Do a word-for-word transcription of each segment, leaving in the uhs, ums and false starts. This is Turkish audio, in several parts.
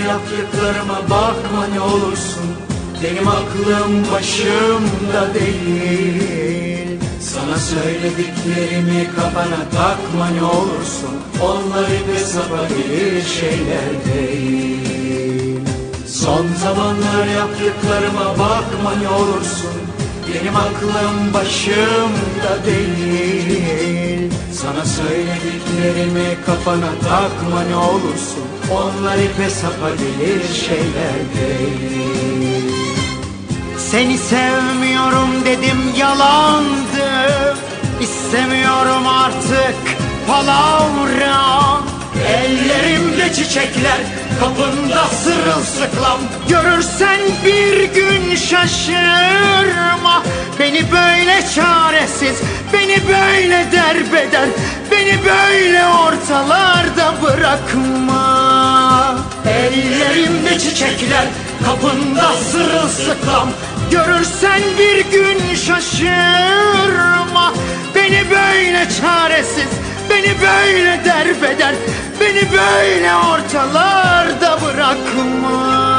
yaptıklarıma bakma ne olursun. Benim aklım başımda değil. Sana söylediklerimi kafana takma ne olursun. Onlar ipe sapabilir şeyler değil. Son zamanlar yaptıklarıma bakma ne olursun. Benim aklım başımda değil. Sana söylediklerimi kafana takma ne olursun. Onlar ipe sapabilir şeyler değil. Seni sevmiyorum dedim, yalandı. İstemiyorum artık palavra. Ellerimde çiçekler, kapında sırılsıklam. Görürsen bir gün şaşırma. Beni böyle çaresiz, beni böyle derbeder, beni böyle ortalarda bırakma. Ellerimde çiçekler, kapında sırılsıklam. Görürsen bir gün şaşırma. Beni böyle çaresiz, beni böyle derbeder, beni böyle ortalarda bırakma.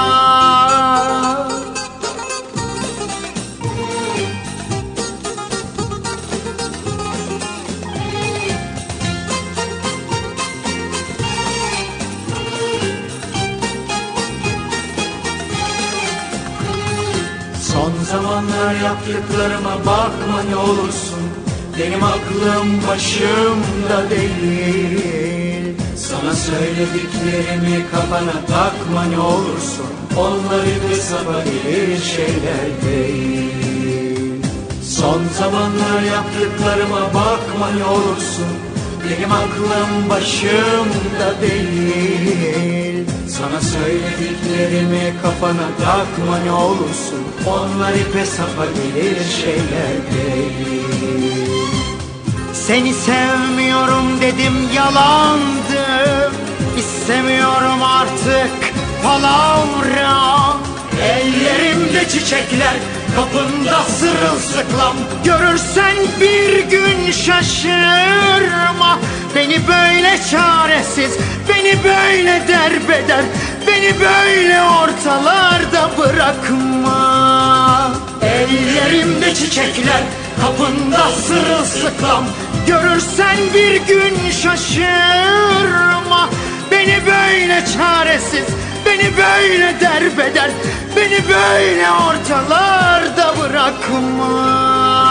Son zamanlar yaptıklarıma bakma ne olursun. Benim aklım başımda değil. Sana söylediklerimi kafana takma ne olursun. Onlar ipe sapabilir şeyler değil. Son zamanlar yaptıklarıma bakma ne olursun. Benim aklım başımda değil. Sana söylediklerimi kafana takma ne olursun. Onlar ipe sapabilir şeyler değil. Seni sevmiyorum dedim, yalandı. İstemiyorum artık palavra. Ellerimde çiçekler, kapında sırılsıklam. Görürsen bir gün şaşırma. Beni böyle çaresiz, beni böyle derbeder, beni böyle ortalarda bırakma. Ellerimde çiçekler, kapında sırılsıklam. Görürsen bir gün şaşırma. Beni böyle çaresiz, beni böyle derbeder, beni böyle ortalarda bırakma.